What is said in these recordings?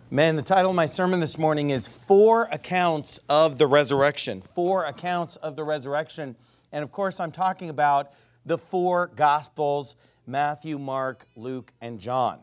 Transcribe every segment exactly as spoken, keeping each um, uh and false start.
Man, the title of my sermon this morning is Four Accounts of the Resurrection. Four Accounts of the Resurrection. And of course, I'm talking about the four Gospels, Matthew, Mark, Luke, and John.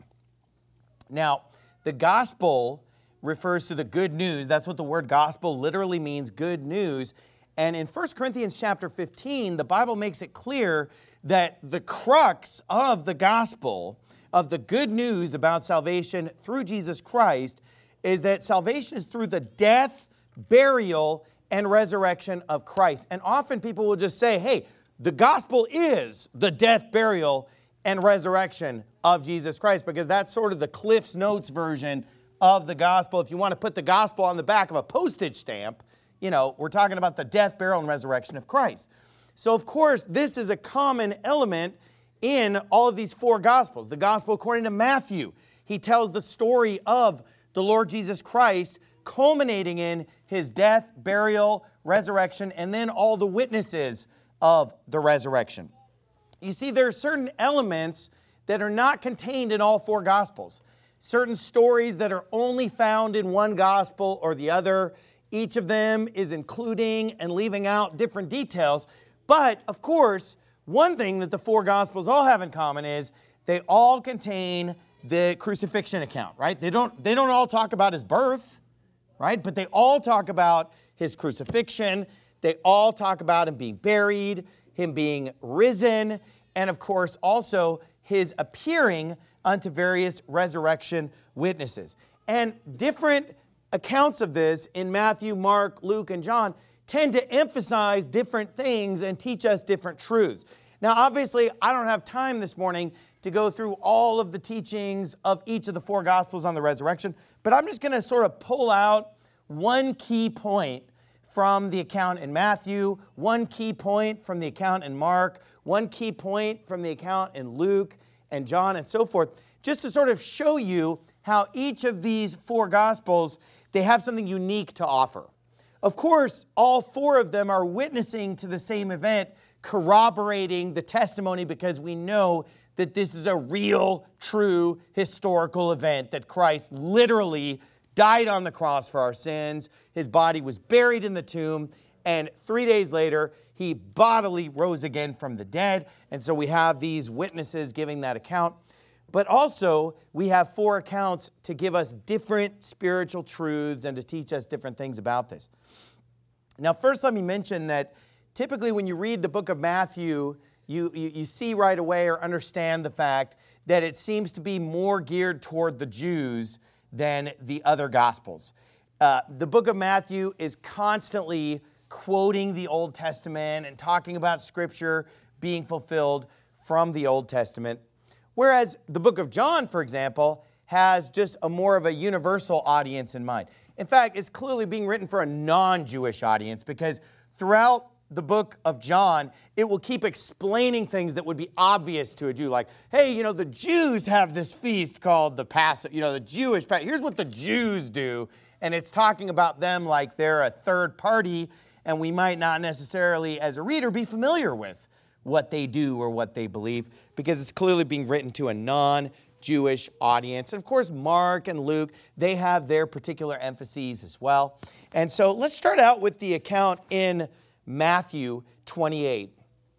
Now, the Gospel refers to the good news. That's what the word gospel literally means, good news. And in First Corinthians chapter fifteen, the Bible makes it clear that the crux of the gospel, of the good news about salvation through Jesus Christ, is that salvation is through the death, burial, and resurrection of Christ. And often people will just say, hey, the gospel is the death, burial, and resurrection of Jesus Christ, because that's sort of the Cliff's Notes version of the gospel. If you want to put the gospel on the back of a postage stamp, you know, we're talking about the death, burial, and resurrection of Christ. So, of course, this is a common element in all of these four Gospels. The Gospel according to Matthew, he tells the story of the Lord Jesus Christ culminating in his death, burial, resurrection, and then all the witnesses of the resurrection. You see, there are certain elements that are not contained in all four Gospels. Certain stories that are only found in one Gospel or the other. Each of them is including and leaving out different details. But, of course, one thing that the four Gospels all have in common is they all contain the crucifixion account, right? They don't, they don't all talk about his birth, right? But they all talk about his crucifixion. They all talk about him being buried, him being risen, and of course also his appearing unto various resurrection witnesses. And different accounts of this in Matthew, Mark, Luke, and John tend to emphasize different things and teach us different truths. Now, obviously, I don't have time this morning to go through all of the teachings of each of the four Gospels on the resurrection, but I'm just going to sort of pull out one key point from the account in Matthew, one key point from the account in Mark, one key point from the account in Luke and John and so forth, just to sort of show you how each of these four Gospels, they have something unique to offer. Of course, all four of them are witnessing to the same event, corroborating the testimony, because we know that this is a real, true, historical event, that Christ literally died on the cross for our sins. His body was buried in the tomb, and three days later, he bodily rose again from the dead. And so we have these witnesses giving that account. But also, we have four accounts to give us different spiritual truths and to teach us different things about this. Now, first, let me mention that typically when you read the book of Matthew, you, you, you see right away or understand the fact that it seems to be more geared toward the Jews than the other Gospels. Uh, the book of Matthew is constantly quoting the Old Testament and talking about Scripture being fulfilled from the Old Testament. Whereas the book of John, for example, has just a more of a universal audience in mind. In fact, it's clearly being written for a non-Jewish audience, because throughout the book of John, it will keep explaining things that would be obvious to a Jew. Like, hey, you know, the Jews have this feast called the Passover, you know, the Jewish Passover. Here's what the Jews do. And it's talking about them like they're a third party, and we might not necessarily, as a reader, be familiar with what they do or what they believe, because it's clearly being written to a non-Jewish audience. And of course, Mark and Luke, they have their particular emphases as well. And so let's start out with the account in Matthew twenty-eight.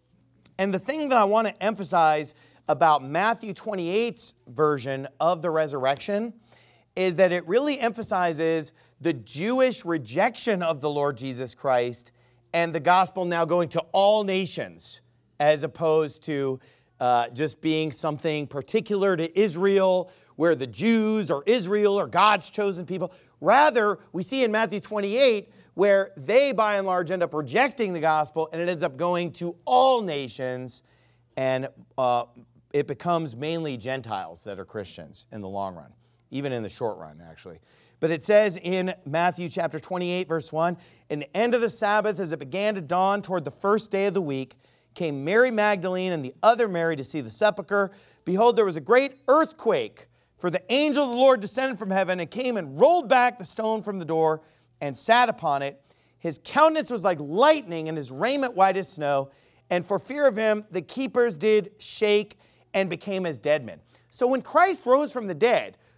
And the thing that I want to emphasize about Matthew twenty-eight's version of the resurrection is that it really emphasizes the Jewish rejection of the Lord Jesus Christ and the gospel now going to all nations, as opposed to uh, just being something particular to Israel, where the Jews or Israel are God's chosen people. Rather, we see in Matthew twenty-eight where they, by and large, end up rejecting the gospel, and it ends up going to all nations, and uh, it becomes mainly Gentiles that are Christians in the long run, even in the short run, actually. But it says in Matthew chapter twenty-eight, verse one, "In the end of the Sabbath, as it began to dawn toward the first day of the week, came Mary Magdalene and the other Mary to see the sepulchre. Behold, there was a great earthquake, for the angel of the Lord descended from heaven and came and rolled back the stone from the door and sat upon it. His countenance was like lightning and his raiment white as snow. And for fear of him, the keepers did shake and became as dead men." So when Christ rose from the dead,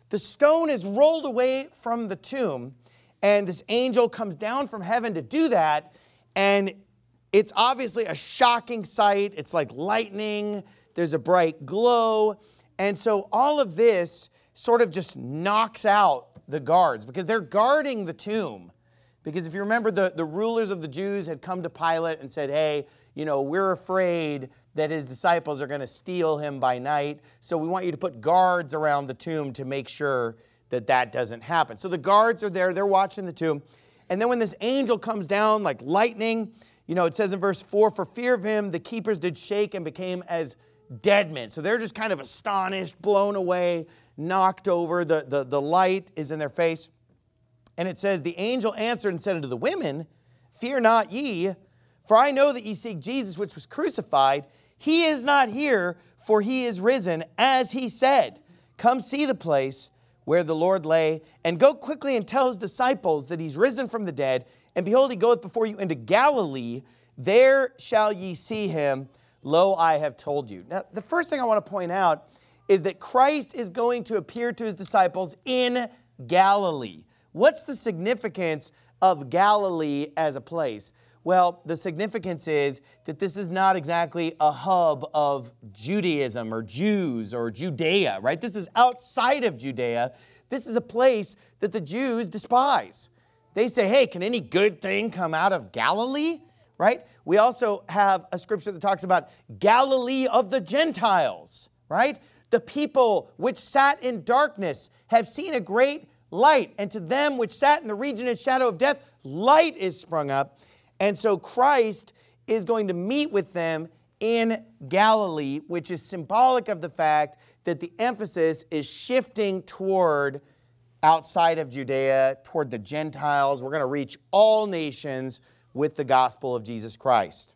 the stone is rolled away from the tomb, and this angel comes down from heaven to do that, and it's obviously a shocking sight. It's like lightning. There's a bright glow. And so all of this sort of just knocks out the guards because they're guarding the tomb. Because if you remember, the, the rulers of the Jews had come to Pilate and said, hey, you know, we're afraid that his disciples are going to steal him by night. So we want you to put guards around the tomb to make sure that that doesn't happen. So the guards are there. They're watching the tomb. And then when this angel comes down like lightning, you know, it says in verse four, for fear of him, the keepers did shake and became as dead men. So they're just kind of astonished, blown away, knocked over. The, the, the light is in their face. And it says, the angel answered and said unto the women, fear not ye, for I know that ye seek Jesus, which was crucified. He is not here, for he is risen, as he said. Come see the place where the Lord lay, and go quickly and tell his disciples that he's risen from the dead. And behold, he goeth before you into Galilee. There shall ye see him. Lo, I have told you. Now, the first thing I want to point out is that Christ is going to appear to his disciples in Galilee. What's the significance of Galilee as a place? Well, the significance is that this is not exactly a hub of Judaism or Jews or Judea, right? This is outside of Judea. This is a place that the Jews despise. They say, hey, can any good thing come out of Galilee, right? We also have a scripture that talks about Galilee of the Gentiles, right? The people which sat in darkness have seen a great light, and to them which sat in the region and shadow of death, light is sprung up. And so Christ is going to meet with them in Galilee, which is symbolic of the fact that the emphasis is shifting toward outside of Judea, toward the Gentiles. We're going to reach all nations with the gospel of Jesus Christ.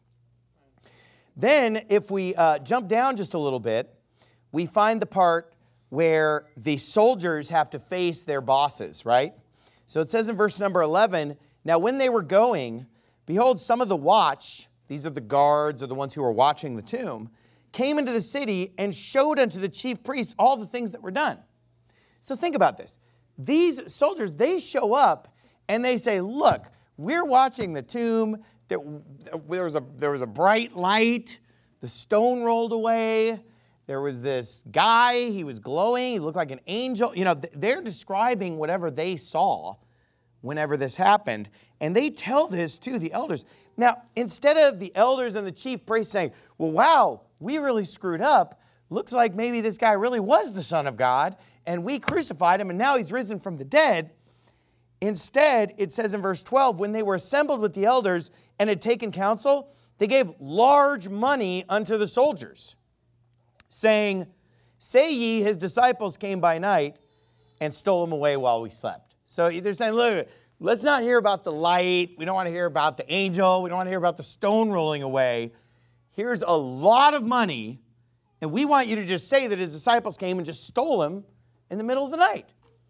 Then, if we uh, jump down just a little bit, we find the part where the soldiers have to face their bosses, right? So it says in verse number eleven, now when they were going, behold, some of the watch, these are the guards or the ones who were watching the tomb, came into the city and showed unto the chief priests all the things that were done. So think about this. These soldiers, they show up and they say, look, we're watching the tomb. There, there, was a, there was a bright light. The stone rolled away. There was this guy. He was glowing. He looked like an angel. You know, they're describing whatever they saw whenever this happened. And they tell this to the elders. Now, instead of the elders and the chief priests saying, well, wow, we really screwed up. Looks like maybe this guy really was the Son of God, and we crucified him, and now he's risen from the dead. Instead, it says in verse twelve, when they were assembled with the elders and had taken counsel, they gave large money unto the soldiers, saying, say ye, his disciples came by night and stole him away while we slept. So they're saying, look, let's not hear about the light. We don't want to hear about the angel. We don't want to hear about the stone rolling away. Here's a lot of money, and we want you to just say that his disciples came and just stole him in the middle of the night.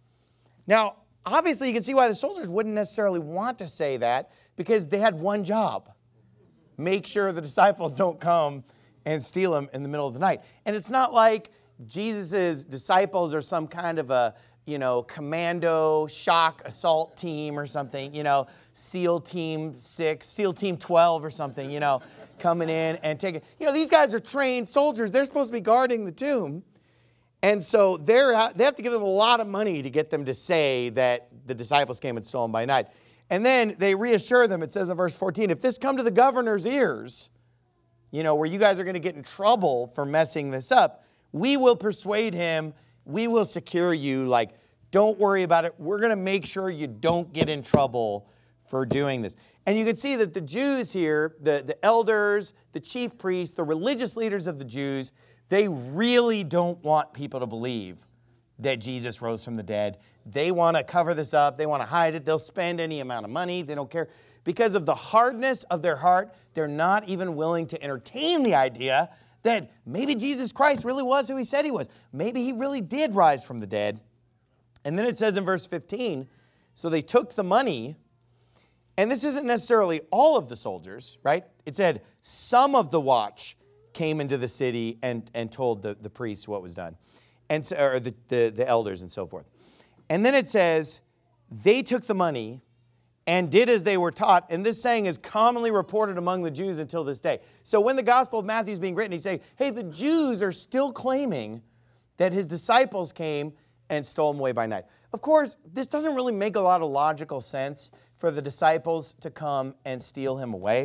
Now, obviously, you can see why the soldiers wouldn't necessarily want to say that, because they had one job. Make sure the disciples don't come and steal him in the middle of the night. And it's not like Jesus' disciples are some kind of a, you know, commando shock assault team or something, you know, SEAL Team six, SEAL Team twelve or something, you know, coming in and taking, you know, these guys are trained soldiers. They're supposed to be guarding the tomb. And so they're, they have to give them a lot of money to get them to say that the disciples came and stole him by night. And then they reassure them, it says in verse fourteen, if this come to the governor's ears, you know, where you guys are going to get in trouble for messing this up, we will persuade him, we will secure you, like, don't worry about it. We're going to make sure you don't get in trouble for doing this. And you can see that the Jews here, the, the elders, the chief priests, the religious leaders of the Jews, they really don't want people to believe that Jesus rose from the dead. They want to cover this up. They want to hide it. They'll spend any amount of money. They don't care. Because of the hardness of their heart, they're not even willing to entertain the idea that maybe Jesus Christ really was who he said he was. Maybe he really did rise from the dead. And then it says in verse fifteen, so they took the money, and this isn't necessarily all of the soldiers, right? It said some of the watch came into the city and, and told the, the priests what was done, and so, or the, the, the elders and so forth. And then it says, they took the money and did as they were taught. And this saying is commonly reported among the Jews until this day. So when the Gospel of Matthew is being written, he's saying, hey, the Jews are still claiming that his disciples came and stole him away by night. Of course, this doesn't really make a lot of logical sense for the disciples to come and steal him away.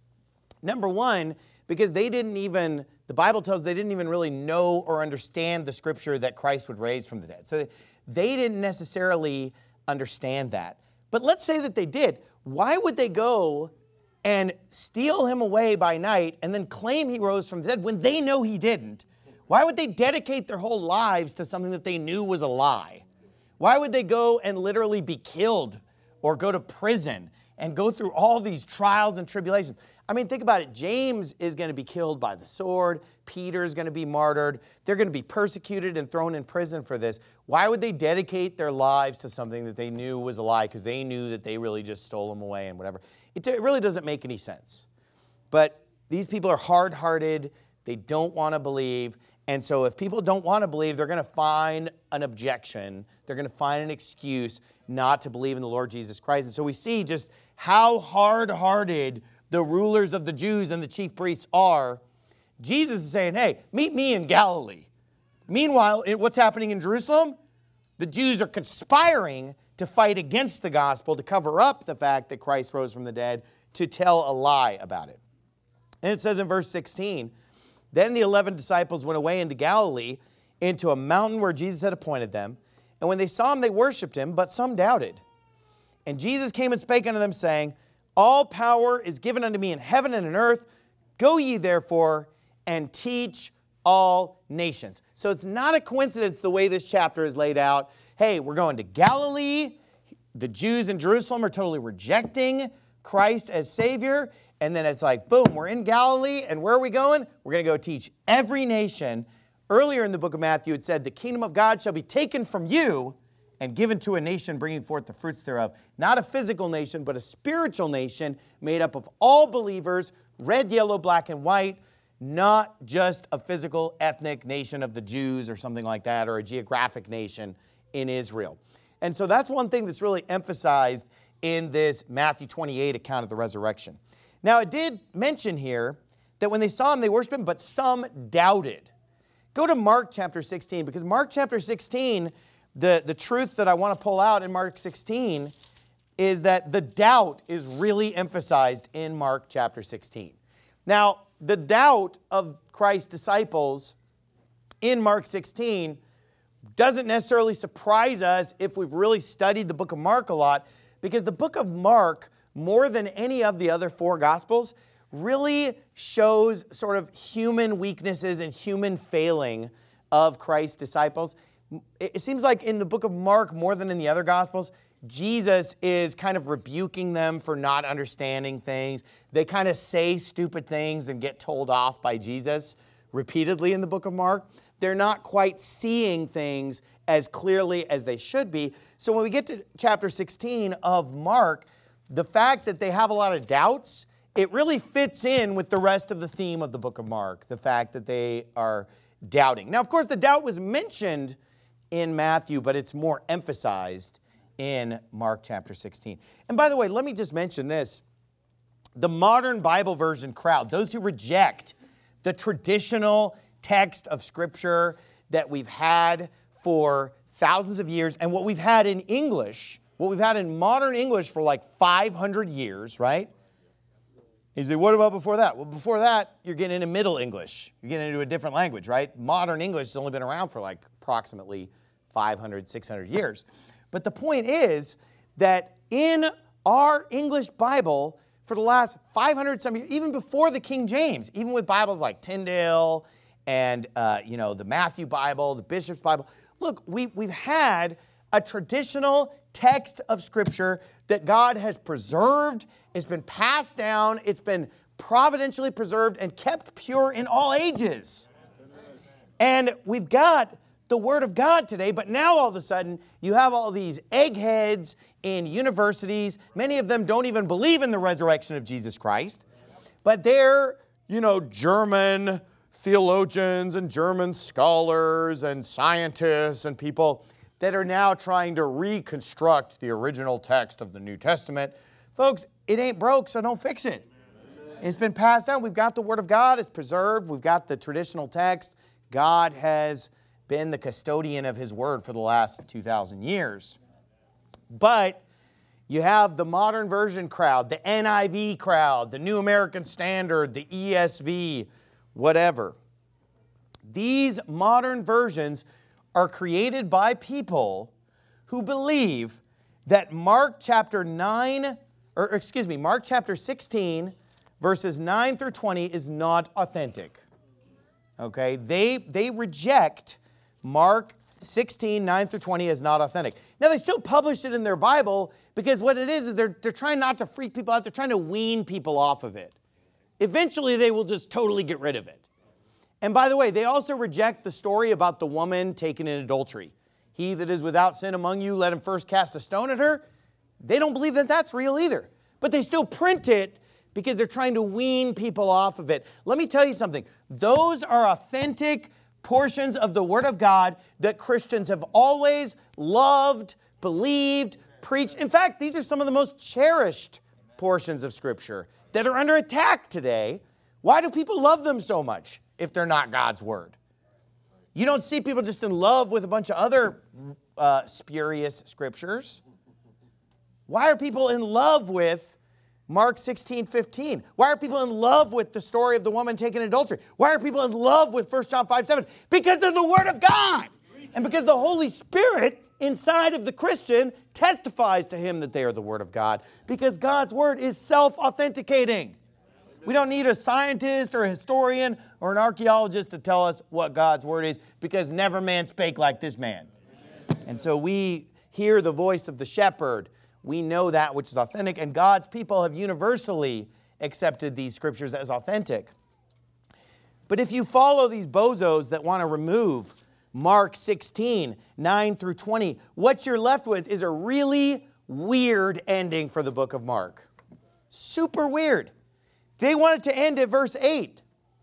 Number one, because they didn't even, the Bible tells they didn't even really know or understand the scripture that Christ would raise from the dead. So they didn't necessarily understand that. But let's say that they did. Why would they go and steal him away by night and then claim he rose from the dead when they know he didn't? Why would they dedicate their whole lives to something that they knew was a lie? Why would they go and literally be killed or go to prison and go through all these trials and tribulations? I mean, think about it. James is going to be killed by the sword. Peter is going to be martyred. They're going to be persecuted and thrown in prison for this. Why would they dedicate their lives to something that they knew was a lie because they knew that they really just stole them away and whatever? It, it really doesn't make any sense. But these people are hard-hearted. They don't want to believe. And so if people don't want to believe, they're going to find an objection. They're going to find an excuse not to believe in the Lord Jesus Christ. And so we see just how hard-hearted the rulers of the Jews and the chief priests are. Jesus is saying, hey, meet me in Galilee. Meanwhile, what's happening in Jerusalem? The Jews are conspiring to fight against the gospel, to cover up the fact that Christ rose from the dead, to tell a lie about it. And it says in verse sixteen, then the eleven disciples went away into Galilee, into a mountain where Jesus had appointed them. And when they saw him, they worshipped him, but some doubted. And Jesus came and spake unto them, saying, all power is given unto me in heaven and in earth. Go ye therefore and teach all nations. So it's not a coincidence the way this chapter is laid out. Hey, we're going to Galilee. The Jews in Jerusalem are totally rejecting Christ as Savior. And then it's like, boom, we're in Galilee. And where are we going? We're going to go teach every nation. Earlier in the book of Matthew, it said, the kingdom of God shall be taken from you and given to a nation bringing forth the fruits thereof. Not a physical nation, but a spiritual nation made up of all believers, red, yellow, black, and white, not just a physical ethnic nation of the Jews or something like that, or a geographic nation in Israel. And so that's one thing that's really emphasized in this Matthew twenty-eight account of the resurrection. Now, it did mention here that when they saw him, they worshiped him, but some doubted. Go to Mark chapter sixteen, because Mark chapter sixteen, The, the truth that I want to pull out in Mark sixteen is that the doubt is really emphasized in Mark chapter sixteen. Now, the doubt of Christ's disciples in Mark sixteen doesn't necessarily surprise us if we've really studied the book of Mark a lot, because the book of Mark, more than any of the other four Gospels, really shows sort of human weaknesses and human failing of Christ's disciples. It seems like in the book of Mark, more than in the other Gospels, Jesus is kind of rebuking them for not understanding things. They kind of say stupid things and get told off by Jesus repeatedly in the book of Mark. They're not quite seeing things as clearly as they should be. So when we get to chapter sixteen of Mark, the fact that they have a lot of doubts, it really fits in with the rest of the theme of the book of Mark, the fact that they are doubting. Now, of course, the doubt was mentioned in Matthew, but it's more emphasized in Mark chapter sixteen. And by the way, let me just mention this. The modern Bible version crowd, those who reject the traditional text of Scripture that we've had for thousands of years, and what we've had in English, what we've had in modern English for like five hundred years, right? You say, what about before that? Well, before that, you're getting into Middle English. You're getting into a different language, right? Modern English has only been around for like approximately five hundred, six hundred years. But the point is that in our English Bible, for the last five hundred some years, even before the King James, even with Bibles like Tyndale and uh, you know the Matthew Bible, the Bishop's Bible, look, we, we've had a traditional text of Scripture that God has preserved. It's been passed down. It's been providentially preserved and kept pure in all ages. And we've got the Word of God today, but now all of a sudden you have all these eggheads in universities. Many of them don't even believe in the resurrection of Jesus Christ, but they're, you know, German theologians and German scholars and scientists and people. that are now trying to reconstruct the original text of the New Testament. Folks, it ain't broke, so don't fix it. It's been passed down. We've got the Word of God. It's preserved. We've got the traditional text. God has been the custodian of His Word for the last two thousand years. But you have the modern version crowd, the N I V crowd, the New American Standard, the E S V, whatever. These modern versions are created by people who believe that Mark chapter nine, or excuse me, Mark chapter sixteen, verses nine through twenty is not authentic. Okay? They, they reject Mark sixteen, nine through twenty as not authentic. Now, they still published it in their Bible because what it is is they're, they're trying not to freak people out. They're trying to wean people off of it. Eventually, they will just totally get rid of it. And by the way, they also reject the story about the woman taken in adultery. He that is without sin among you, let him first cast a stone at her. They don't believe that that's real either. But they still print it because they're trying to wean people off of it. Let me tell you something. Those are authentic portions of the Word of God that Christians have always loved, believed, preached. In fact, these are some of the most cherished portions of Scripture that are under attack today. Why do people love them so much if they're not God's Word? You don't see people just in love with a bunch of other uh, spurious Scriptures. Why are people in love with Mark sixteen, fifteen? Why are people in love with the story of the woman taken in adultery? Why are people in love with First John five, seven? Because they're the Word of God. And because the Holy Spirit inside of the Christian testifies to him that they are the Word of God. Because God's Word is self-authenticating. We don't need a scientist or a historian or an archaeologist to tell us what God's Word is, because never man spake like this man. And so we hear the voice of the shepherd. We know that which is authentic, and God's people have universally accepted these Scriptures as authentic. But if you follow these bozos that want to remove Mark sixteen, nine through twenty, what you're left with is a really weird ending for the book of Mark. Super weird. They wanted to end at verse eight.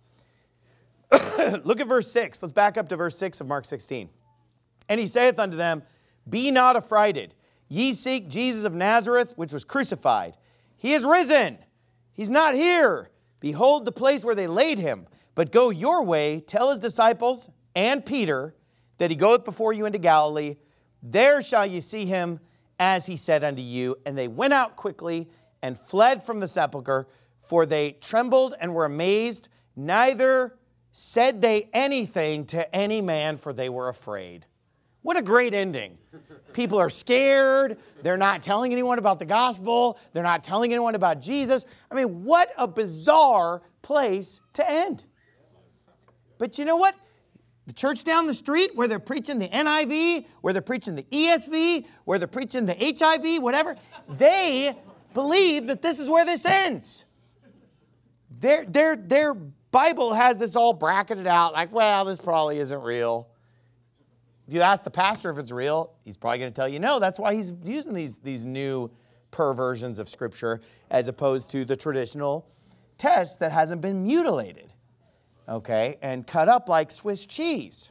Look at verse six. Let's back up to verse six of Mark sixteen. And he saith unto them, Be not affrighted. Ye seek Jesus of Nazareth, which was crucified. He is risen. He's not here. Behold the place where they laid him. But go your way, tell his disciples and Peter that he goeth before you into Galilee. There shall ye see him, as he said unto you. And they went out quickly and fled from the sepulchre, for they trembled and were amazed. Neither said they anything to any man, for they were afraid. What a great ending. People are scared. They're not telling anyone about the gospel. They're not telling anyone about Jesus. I mean, what a bizarre place to end. But you know what? The church down the street where they're preaching the N I V, where they're preaching the E S V, where they're preaching the H I V, whatever, they believe that this is where this ends. Their, their, their Bible has this all bracketed out like, well, this probably isn't real. If you ask the pastor if it's real, he's probably going to tell you no. That's why he's using these, these new perversions of Scripture as opposed to the traditional text that hasn't been mutilated, okay, and cut up like Swiss cheese.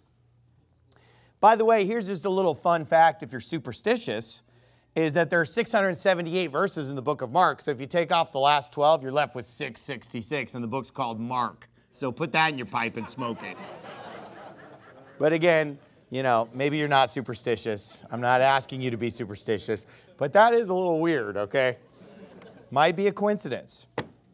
By the way, here's just a little fun fact if you're superstitious, is that there are six hundred seventy-eight verses in the book of Mark. So if you take off the last twelve, you're left with six sixty-six, and the book's called Mark. So put that in your pipe and smoke it. But again, you know, maybe you're not superstitious. I'm not asking you to be superstitious, but that is a little weird, okay? Might be a coincidence.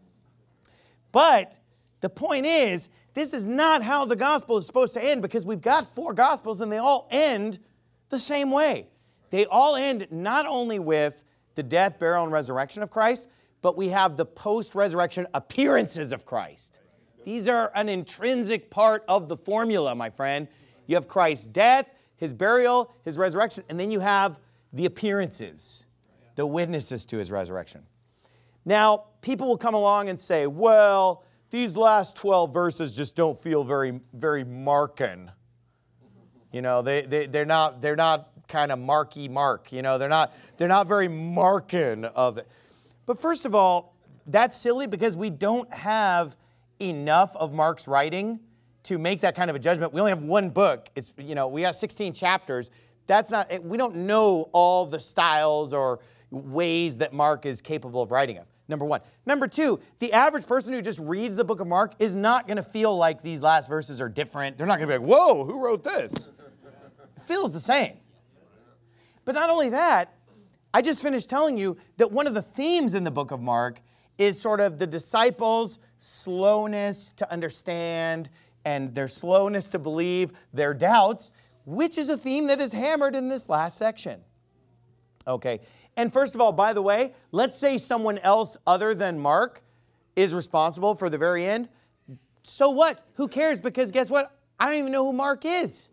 But the point is, this is not how the gospel is supposed to end, because we've got four gospels and they all end the same way. They all end not only with the death, burial, and resurrection of Christ, but we have the post-resurrection appearances of Christ. These are an intrinsic part of the formula, my friend. You have Christ's death, his burial, his resurrection, and then you have the appearances, the witnesses to his resurrection. Now, people will come along and say, well, these last twelve verses just don't feel very, very Markan. You know, they, they, they're not, they're not kind of marky mark. You know, they're not, they're not very Markan of it. But first of all, that's silly because we don't have enough of Mark's writing to make that kind of a judgment. We only have one book. It's, you know, we got sixteen chapters. That's not, we don't know all the styles or ways that Mark is capable of writing of, number one. Number two, the average person who just reads the book of Mark is not going to feel like these last verses are different. They're not going to be like, whoa, who wrote this? It feels the same. But not only that, I just finished telling you that one of the themes in the book of Mark is sort of the disciples' slowness to understand and their slowness to believe, their doubts, which is a theme that is hammered in this last section. Okay, and first of all, by the way, let's say someone else other than Mark is responsible for the very end. So what? Who cares? Because guess what? I don't even know who Mark is.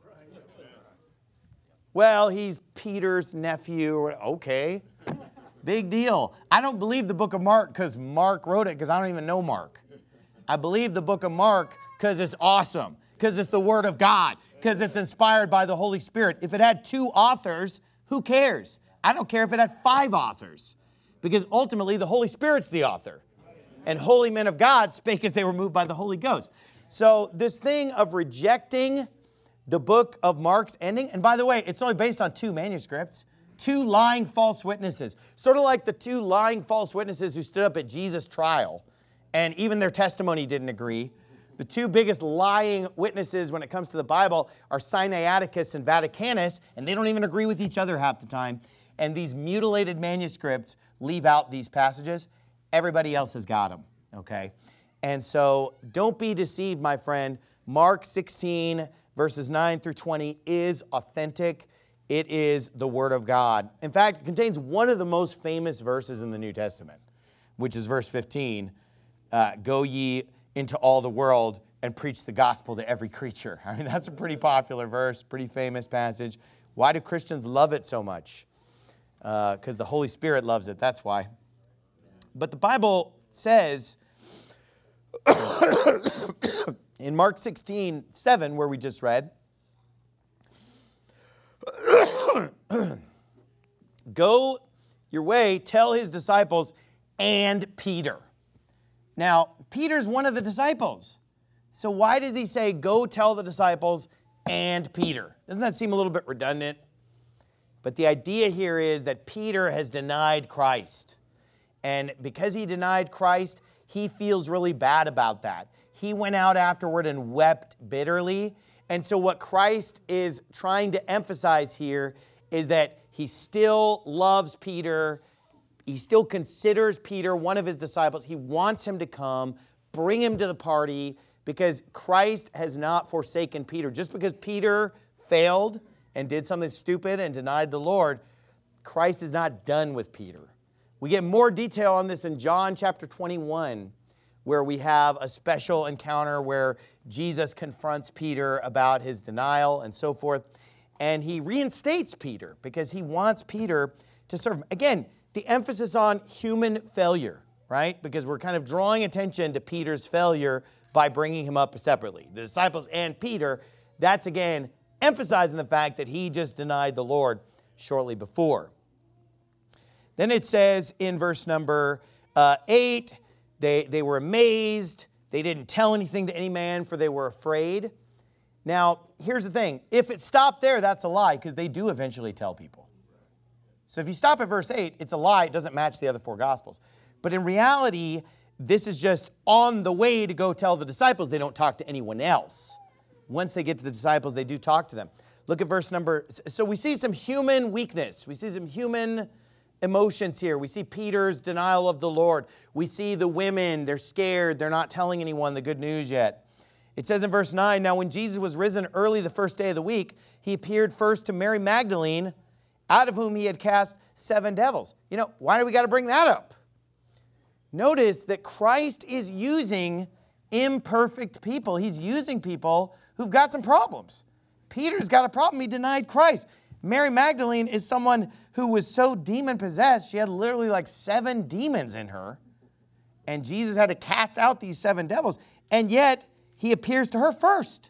Well, he's Peter's nephew. Okay, big deal. I don't believe the book of Mark because Mark wrote it because I don't even know Mark. I believe the book of Mark because it's awesome, because it's the Word of God, because it's inspired by the Holy Spirit. If it had two authors, who cares? I don't care if it had five authors, because ultimately the Holy Spirit's the author. And holy men of God spake as they were moved by the Holy Ghost. So this thing of rejecting the book of Mark's ending, and by the way, it's only based on two manuscripts, two lying false witnesses, sort of like the two lying false witnesses who stood up at Jesus' trial, and even their testimony didn't agree. The two biggest lying witnesses when it comes to the Bible are Sinaiticus and Vaticanus, and they don't even agree with each other half the time. And these mutilated manuscripts leave out these passages. Everybody else has got them, okay? And so don't be deceived, my friend. Mark sixteen, verses nine through twenty is authentic. It is the Word of God. In fact, it contains one of the most famous verses in the New Testament, which is verse fifteen. Uh, Go ye into all the world and preach the gospel to every creature. I mean, that's a pretty popular verse, pretty famous passage. Why do Christians love it so much? Because uh, the Holy Spirit loves it, that's why. But the Bible says in Mark sixteen, seven, where we just read, go your way, tell his disciples and Peter. Now, Peter's one of the disciples. So why does he say, go tell the disciples and Peter? Doesn't that seem a little bit redundant? But the idea here is that Peter has denied Christ. And because he denied Christ, he feels really bad about that. He went out afterward and wept bitterly. And so what Christ is trying to emphasize here is that he still loves Peter. He still considers Peter one of his disciples. He wants him to come, bring him to the party, because Christ has not forsaken Peter. Just because Peter failed and did something stupid and denied the Lord, Christ is not done with Peter. We get more detail on this in John chapter twenty-one, where we have a special encounter where Jesus confronts Peter about his denial and so forth. And he reinstates Peter because he wants Peter to serve him. Again, the emphasis on human failure, right? Because we're kind of drawing attention to Peter's failure by bringing him up separately. The disciples and Peter, that's again emphasizing the fact that he just denied the Lord shortly before. Then it says in verse number uh, eight, they, they were amazed. They didn't tell anything to any man, for they were afraid. Now, here's the thing. If it stopped there, that's a lie, because they do eventually tell people. So if you stop at verse eight, it's a lie. It doesn't match the other four Gospels. But in reality, this is just on the way to go tell the disciples. They don't talk to anyone else. Once they get to the disciples, they do talk to them. Look at verse number... So we see some human weakness. We see some human emotions here. We see Peter's denial of the Lord. We see the women. They're scared. They're not telling anyone the good news yet. It says in verse nine, now when Jesus was risen early the first day of the week, he appeared first to Mary Magdalene, out of whom he had cast seven devils. You know, why do we got to bring that up? Notice that Christ is using imperfect people. He's using people who've got some problems. Peter's got a problem. He denied Christ. Mary Magdalene is someone who was so demon-possessed, she had literally like seven demons in her. And Jesus had to cast out these seven devils. And yet, he appears to her first.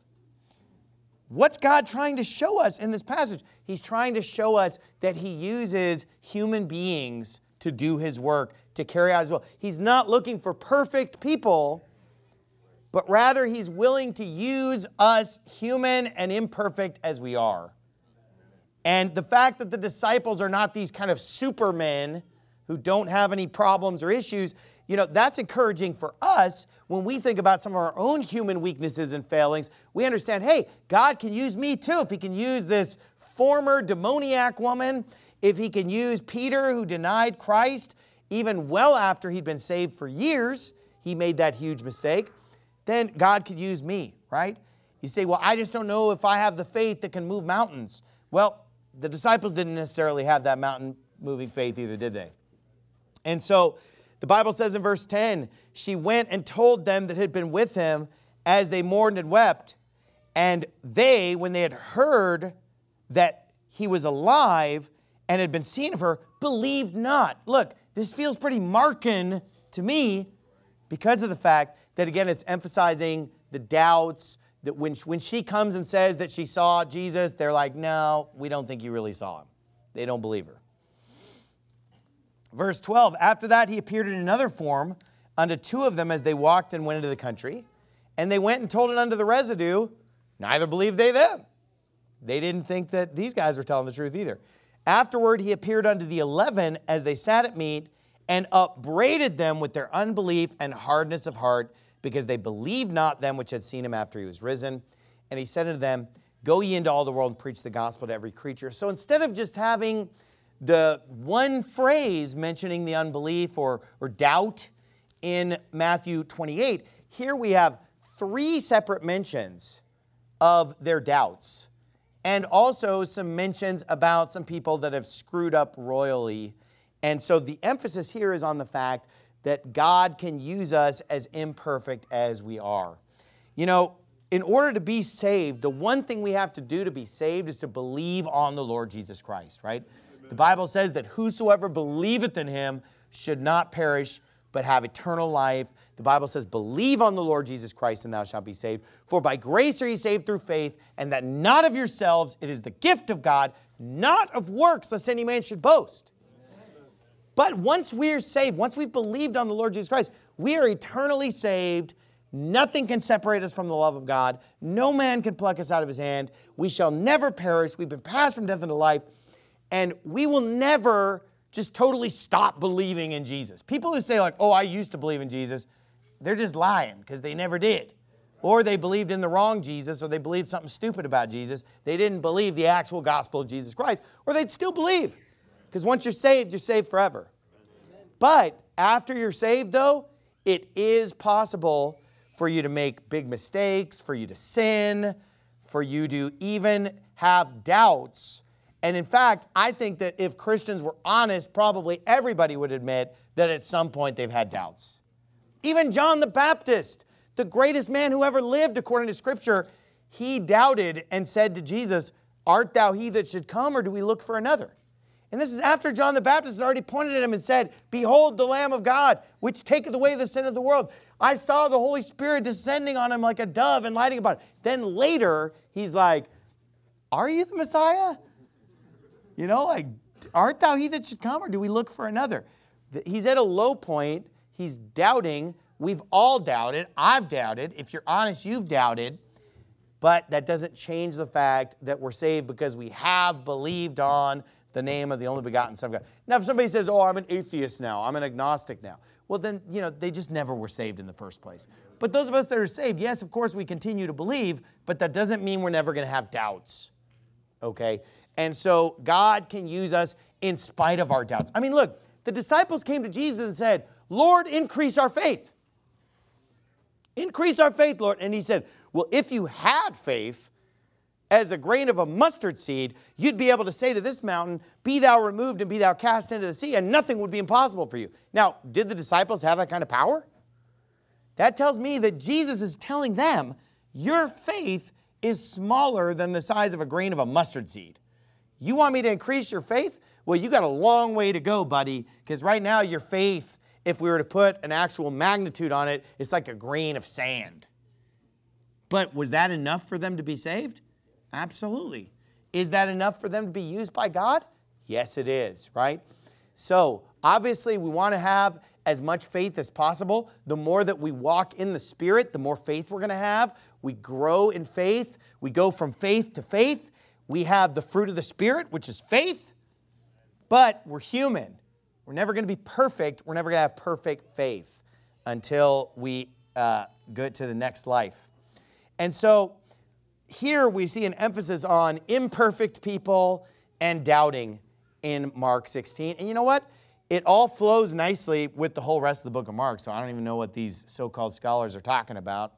What's God trying to show us in this passage? He's trying to show us that he uses human beings to do his work, to carry out his will. He's not looking for perfect people, but rather he's willing to use us, human and imperfect as we are. And the fact that the disciples are not these kind of supermen who don't have any problems or issues, you know, that's encouraging for us when we think about some of our own human weaknesses and failings. We understand, hey, God can use me too. If he can use this former demoniac woman, if he can use Peter who denied Christ, even well after he'd been saved for years, he made that huge mistake, then God could use me, right? You say, well, I just don't know if I have the faith that can move mountains. Well, the disciples didn't necessarily have that mountain-moving faith either, did they? And so the Bible says in verse ten, she went and told them that had been with him as they mourned and wept. And they, when they had heard that he was alive and had been seen of her, believed not. Look, this feels pretty marking to me because of the fact that, again, it's emphasizing the doubts, that when, when she comes and says that she saw Jesus, they're like, no, we don't think you really saw him. They don't believe her. Verse twelve, after that he appeared in another form unto two of them as they walked and went into the country. And they went and told it unto the residue, neither believed they them. They didn't think that these guys were telling the truth either. Afterward he appeared unto the eleven as they sat at meat, and upbraided them with their unbelief and hardness of heart, because they believed not them which had seen him after he was risen. And he said unto them, go ye into all the world and preach the gospel to every creature. So instead of just having the one phrase mentioning the unbelief or, or doubt in Matthew twenty-eight, here we have three separate mentions of their doubts, and also some mentions about some people that have screwed up royally. And so the emphasis here is on the fact that God can use us as imperfect as we are. You know, in order to be saved, the one thing we have to do to be saved is to believe on the Lord Jesus Christ, right? The Bible says that whosoever believeth in him should not perish, but have eternal life. The Bible says, believe on the Lord Jesus Christ and thou shalt be saved. For by grace are ye saved through faith, and that not of yourselves, it is the gift of God, not of works, lest any man should boast. But once we are saved, once we've believed on the Lord Jesus Christ, we are eternally saved. Nothing can separate us from the love of God. No man can pluck us out of his hand. We shall never perish. We've been passed from death into life. And we will never just totally stop believing in Jesus. People who say like, oh, I used to believe in Jesus, they're just lying because they never did. Or they believed in the wrong Jesus, or they believed something stupid about Jesus. They didn't believe the actual gospel of Jesus Christ, or they'd still believe. Because once you're saved, you're saved forever. But after you're saved, though, it is possible for you to make big mistakes, for you to sin, for you to even have doubts. And in fact, I think that if Christians were honest, probably everybody would admit that at some point they've had doubts. Even John the Baptist, the greatest man who ever lived according to Scripture, he doubted and said to Jesus, art thou he that should come, or do we look for another? And this is after John the Baptist had already pointed at him and said, behold the Lamb of God, which taketh away the sin of the world. I saw the Holy Spirit descending on him like a dove and lighting upon him. Then later, he's like, are you the Messiah? You know, like, art thou he that should come, or do we look for another? He's at a low point. He's doubting. We've all doubted. I've doubted. If you're honest, you've doubted. But that doesn't change the fact that we're saved because we have believed on the name of the only begotten Son of God. Now, if somebody says, oh, I'm an atheist now, I'm an agnostic now, well, then, you know, they just never were saved in the first place. But those of us that are saved, yes, of course, we continue to believe, but that doesn't mean we're never going to have doubts, okay? And so God can use us in spite of our doubts. I mean, look, the disciples came to Jesus and said, Lord, increase our faith. Increase our faith, Lord. And he said, well, if you had faith as a grain of a mustard seed, you'd be able to say to this mountain, be thou removed and be thou cast into the sea, and nothing would be impossible for you. Now, did the disciples have that kind of power? That tells me that Jesus is telling them, your faith is smaller than the size of a grain of a mustard seed. You want me to increase your faith? Well, you got a long way to go, buddy, because right now your faith, if we were to put an actual magnitude on it, it's like a grain of sand. But was that enough for them to be saved? Absolutely. Is that enough for them to be used by God? Yes, it is, right? So, obviously, we want to have as much faith as possible. The more that we walk in the Spirit, the more faith we're going to have. We grow in faith. We go from faith to faith. We have the fruit of the Spirit, which is faith, but we're human. We're never going to be perfect. We're never going to have perfect faith until we uh, get to the next life. And so here we see an emphasis on imperfect people and doubting in Mark sixteen. And you know what? It all flows nicely with the whole rest of the book of Mark, so I don't even know what these so-called scholars are talking about.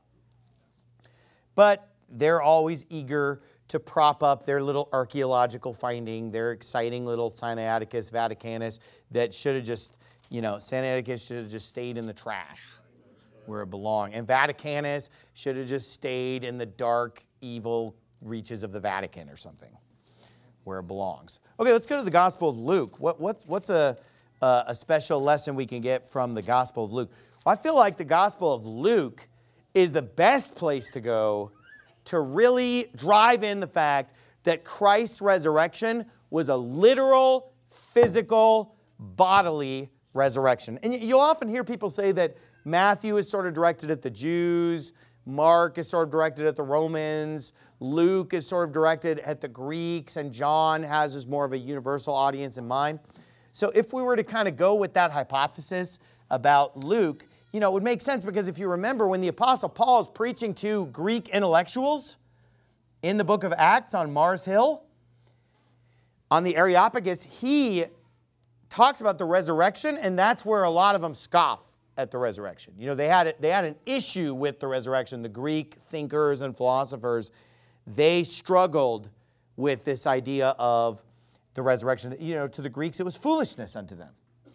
But they're always eager to prop up their little archaeological finding, their exciting little Sinaiticus Vaticanus that should have just, you know, Sinaiticus should have just stayed in the trash where it belonged. And Vaticanus should have just stayed in the dark, evil reaches of the Vatican or something where it belongs. Okay, let's go to the Gospel of Luke. What, what's, what's a, uh, a special lesson we can get from the Gospel of Luke? Well, I feel like the Gospel of Luke is the best place to go to really drive in the fact that Christ's resurrection was a literal, physical, bodily resurrection. And you'll often hear people say that Matthew is sort of directed at the Jews, Mark is sort of directed at the Romans, Luke is sort of directed at the Greeks, and John has as more of a universal audience in mind. So if we were to kind of go with that hypothesis about Luke, you know, it would make sense because if you remember when the Apostle Paul is preaching to Greek intellectuals in the book of Acts on Mars Hill, on the Areopagus, he talks about the resurrection, and that's where a lot of them scoff at the resurrection. You know, they had, they had an issue with the resurrection. The Greek thinkers and philosophers, they struggled with this idea of the resurrection. You know, to the Greeks, it was foolishness unto them.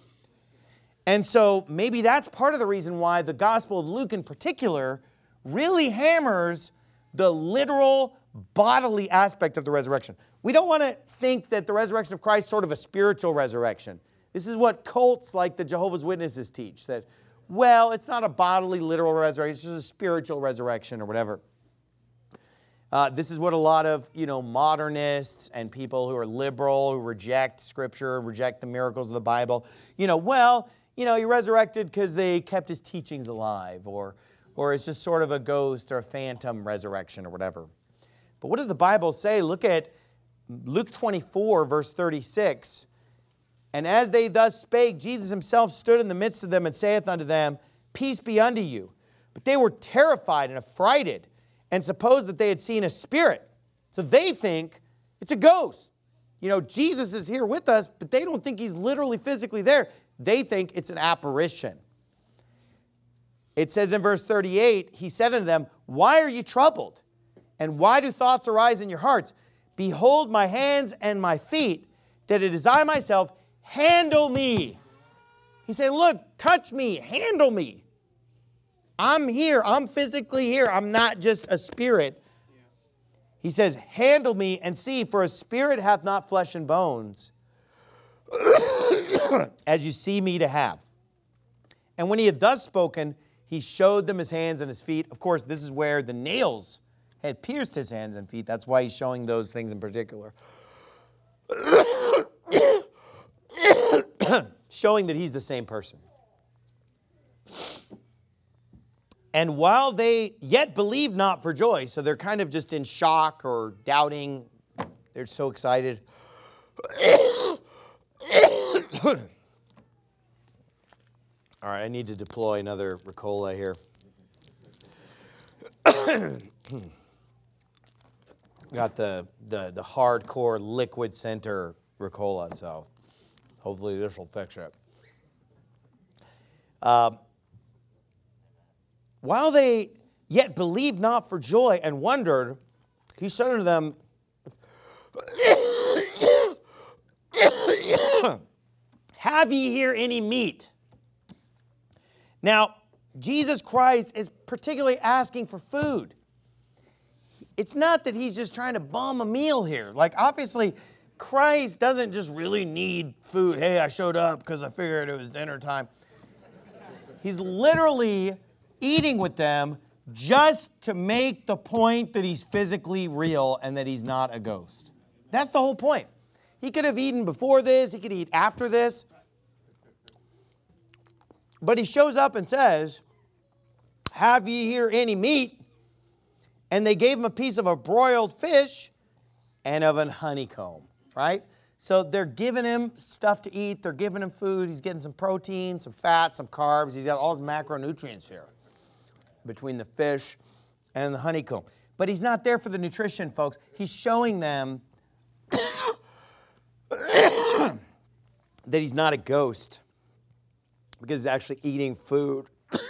And so maybe that's part of the reason why the Gospel of Luke in particular really hammers the literal bodily aspect of the resurrection. We don't want to think that the resurrection of Christ is sort of a spiritual resurrection. This is what cults like the Jehovah's Witnesses teach, that, well, it's not a bodily, literal resurrection, it's just a spiritual resurrection or whatever. Uh, this is what a lot of, you know, modernists and people who are liberal, who reject Scripture, reject the miracles of the Bible, you know, well, you know, he resurrected because they kept his teachings alive, or, or it's just sort of a ghost or a phantom resurrection or whatever. But what does the Bible say? Look at Luke twenty-four, verse thirty-six. And as they thus spake, Jesus himself stood in the midst of them and saith unto them, Peace be unto you. But they were terrified and affrighted and supposed that they had seen a spirit. So they think it's a ghost. You know, Jesus is here with us, but they don't think he's literally physically there. They think it's an apparition. It says in verse thirty-eight, he said unto them, Why are you troubled? And why do thoughts arise in your hearts? Behold my hands and my feet, that it is I myself. Handle me. He said, look, touch me, handle me. I'm here. I'm physically here. I'm not just a spirit. He says, handle me and see, for a spirit hath not flesh and bones, as you see me to have. And when he had thus spoken, he showed them his hands and his feet. Of course, this is where the nails had pierced his hands and feet. That's why he's showing those things in particular. Showing that he's the same person. And while they yet believed not for joy, so they're kind of just in shock or doubting, they're so excited. All right, I need to deploy another Ricola here. Got the, the, the hardcore liquid center Ricola, so hopefully this will fix it. Uh, while they yet believed not for joy and wondered, he said unto them, Have ye here any meat? Now, Jesus Christ is particularly asking for food. It's not that he's just trying to bum a meal here. Like, obviously, Christ doesn't just really need food. Hey, I showed up because I figured it was dinner time. He's literally eating with them just to make the point that he's physically real and that he's not a ghost. That's the whole point. He could have eaten before this. He could eat after this. But he shows up and says, Have ye here any meat? And they gave him a piece of a broiled fish. and of an honeycomb, right? So they're giving him stuff to eat. They're giving him food. He's getting some protein, some fat, some carbs. He's got all his macronutrients here between the fish and the honeycomb. But he's not there for the nutrition, folks. He's showing them that he's not a ghost because he's actually eating food.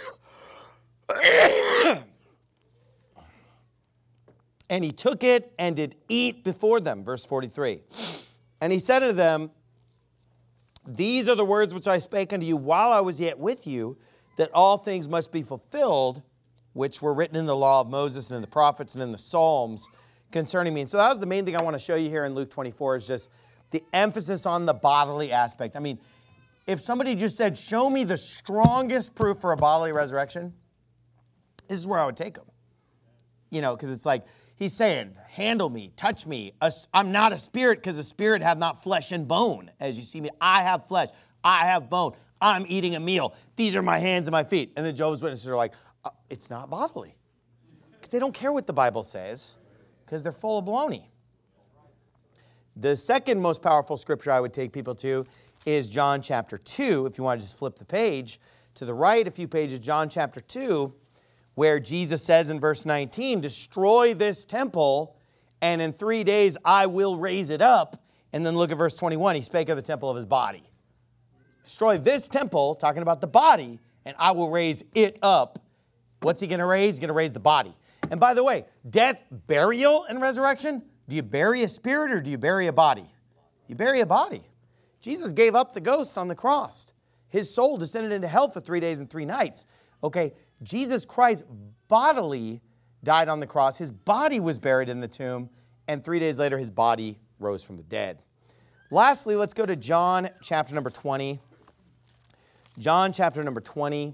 And he took it and did eat before them, verse forty-three. And he said unto them, these are the words which I spake unto you while I was yet with you, that all things must be fulfilled, which were written in the law of Moses and in the prophets and in the Psalms concerning me. And so that was the main thing I want to show you here in Luke twenty-four, is just the emphasis on the bodily aspect. I mean, if somebody just said, show me the strongest proof for a bodily resurrection, this is where I would take them. You know, because it's like, he's saying, handle me, touch me. I'm not a spirit, because a spirit have not flesh and bone. As you see me, I have flesh, I have bone. I'm eating a meal. These are my hands and my feet. And the Jehovah's Witnesses are like, uh, it's not bodily. Because they don't care what the Bible says, because they're full of baloney. The second most powerful scripture I would take people to is John chapter two. If you want to just flip the page to the right a few pages, John chapter two, where Jesus says in verse nineteen, destroy this temple, and in three days I will raise it up. And then look at verse twenty-one. He spake of the temple of his body. Destroy this temple, talking about the body, and I will raise it up. What's he going to raise? He's going to raise the body. And by the way, death, burial, and resurrection, do you bury a spirit or do you bury a body? You bury a body. Jesus gave up the ghost on the cross. His soul descended into hell for three days and three nights. Okay, Jesus Christ bodily died on the cross. His body was buried in the tomb, and three days later his body rose from the dead. Lastly, let's go to John chapter number twenty. John chapter number twenty.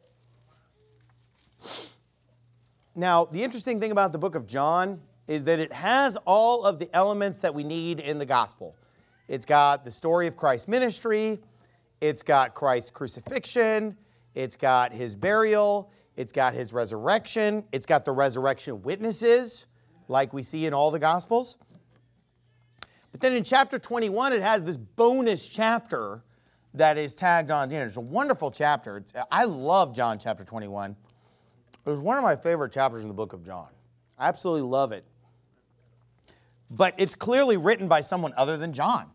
Now, the interesting thing about the book of John is that it has all of the elements that we need in the gospel. It's got the story of Christ's ministry. It's got Christ's crucifixion. It's got his burial. It's got his resurrection. It's got the resurrection witnesses, like we see in all the Gospels. But then in chapter twenty-one, it has this bonus chapter that is tagged on. You know, it's a wonderful chapter. It's, I love John chapter twenty-one. It was one of my favorite chapters in the book of John. I absolutely love it. But it's clearly written by someone other than John.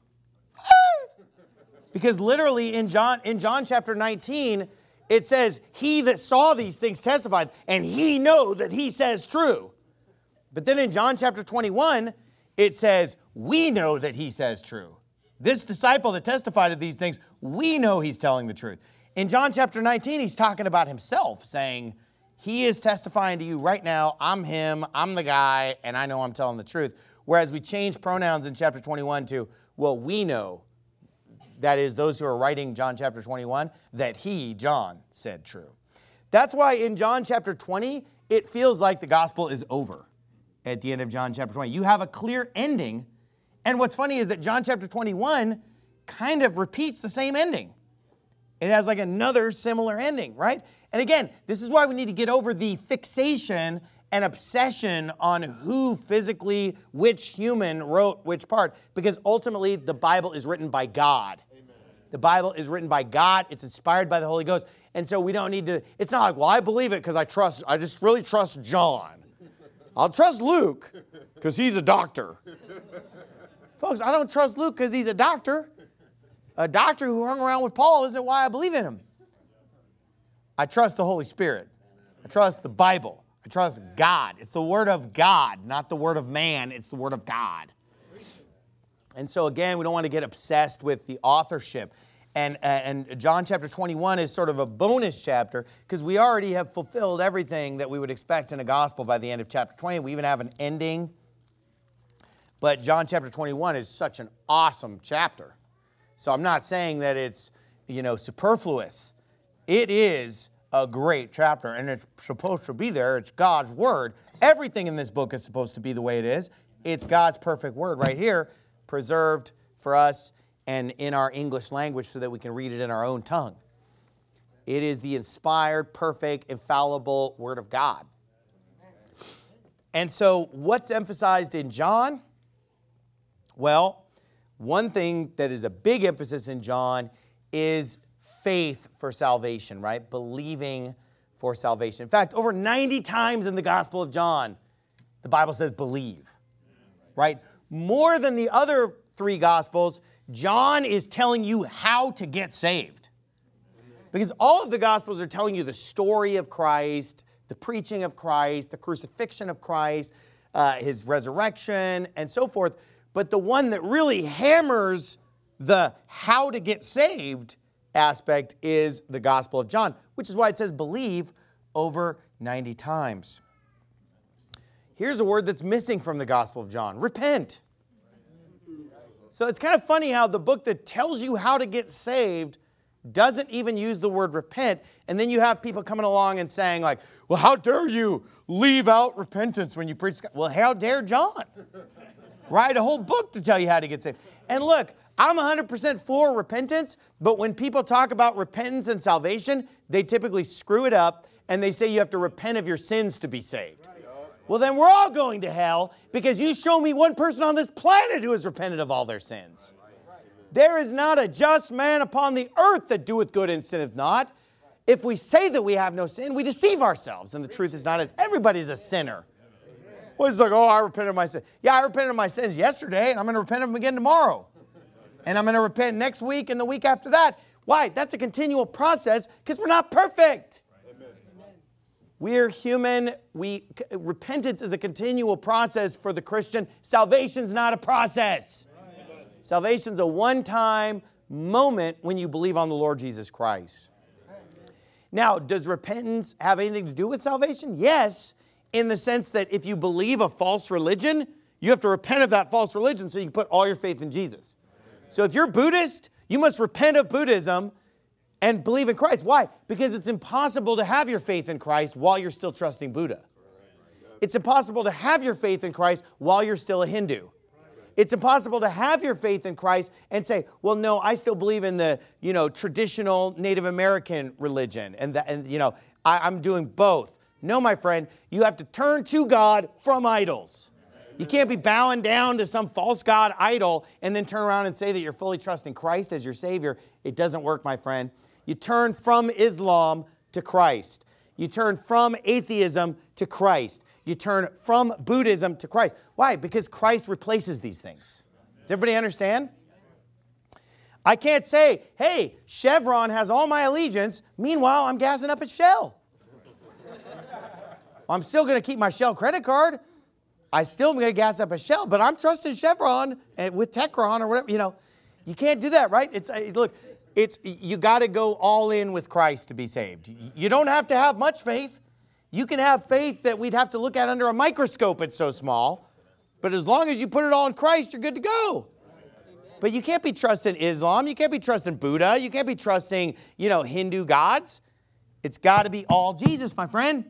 Because literally in John, in John chapter nineteen, it says, he that saw these things testified, and he know that he says true. But then in John chapter twenty-one, it says, we know that he says true. This disciple that testified of these things, we know he's telling the truth. In John chapter nineteen, he's talking about himself, saying, he is testifying to you right now, I'm him, I'm the guy, and I know I'm telling the truth. Whereas we change pronouns in chapter twenty-one to, well, we know, that is, those who are writing John chapter twenty-one, that he, John, said true. That's why in John chapter twenty, it feels like the gospel is over at the end of John chapter twenty. You have a clear ending. And what's funny is that John chapter twenty-one kind of repeats the same ending. It has like another similar ending, right? And again, this is why we need to get over the fixation and obsession on who physically, which human wrote which part, because ultimately the Bible is written by God. Amen. The Bible is written by God. It's inspired by the Holy Ghost. And so we don't need to, it's not like, well, I believe it because I trust, I just really trust John. I'll trust Luke because he's a doctor. Folks, I don't trust Luke because he's a doctor. A doctor who hung around with Paul isn't why I believe in him. I trust the Holy Spirit. I trust the Bible. I trust God. It's the word of God, not the word of man. It's the word of God. And so again, we don't want to get obsessed with the authorship. And, uh, and John chapter twenty-one is sort of a bonus chapter because we already have fulfilled everything that we would expect in a gospel by the end of chapter twenty. We even have an ending. But John chapter twenty-one is such an awesome chapter. So I'm not saying that it's, you know, superfluous. It is a great chapter, and it's supposed to be there. It's God's word. Everything in this book is supposed to be the way it is. It's God's perfect word right here, preserved for us and in our English language so that we can read it in our own tongue. It is the inspired, perfect, infallible word of God. And so what's emphasized in John? Well, one thing that is a big emphasis in John is faith for salvation, right? Believing for salvation. In fact, over ninety times in the Gospel of John, the Bible says believe, right? More than the other three Gospels, John is telling you how to get saved. Because all of the Gospels are telling you the story of Christ, the preaching of Christ, the crucifixion of Christ, uh, his resurrection, and so forth. But the one that really hammers the how to get saved aspect is the Gospel of John, which is why it says believe over ninety times. Here's a word that's missing from the Gospel of John: repent. So it's kind of funny how the book that tells you how to get saved doesn't even use the word repent, and then you have people coming along and saying like, well, how dare you leave out repentance when you preach? Well, how dare John write a whole book to tell you how to get saved? And look, I'm one hundred percent for repentance, but when people talk about repentance and salvation, they typically screw it up and they say you have to repent of your sins to be saved. Well, then we're all going to hell because you show me one person on this planet who has repented of all their sins. There is not a just man upon the earth that doeth good and sinneth not. If we say that we have no sin, we deceive ourselves, and the truth is not as. Everybody's a sinner. Well, it's like, oh, I repented of my sins. Yeah, I repented of my sins yesterday, and I'm going to repent of them again tomorrow. And I'm going to repent next week and the week after that. Why? That's a continual process because we're not perfect. We're human. We, repentance is a continual process for the Christian. Salvation's not a process. Amen. Salvation's a one-time moment when you believe on the Lord Jesus Christ. Now, does repentance have anything to do with salvation? Yes, in the sense that if you believe a false religion, you have to repent of that false religion so you can put all your faith in Jesus. So if you're Buddhist, you must repent of Buddhism and believe in Christ. Why? Because it's impossible to have your faith in Christ while you're still trusting Buddha. It's impossible to have your faith in Christ while you're still a Hindu. It's impossible to have your faith in Christ and say, well, no, I still believe in the, you know, traditional Native American religion. And, the, and you know, I, I'm doing both. No, my friend, you have to turn to God from idols. You can't be bowing down to some false god idol and then turn around and say that you're fully trusting Christ as your Savior. It doesn't work, my friend. You turn from Islam to Christ. You turn from atheism to Christ. You turn from Buddhism to Christ. Why? Because Christ replaces these things. Does everybody understand? I can't say, hey, Chevron has all my allegiance. Meanwhile, I'm gassing up at Shell. I'm still going to keep my Shell credit card. I still am going to gas up a Shell, but I'm trusting Chevron and with Techron or whatever. You know, you can't do that, right? It's look, it's you got to go all in with Christ to be saved. You don't have to have much faith. You can have faith that we'd have to look at under a microscope. It's so small, but as long as you put it all in Christ, you're good to go. But you can't be trusting Islam. You can't be trusting Buddha. You can't be trusting, you know, Hindu gods. It's got to be all Jesus, my friend.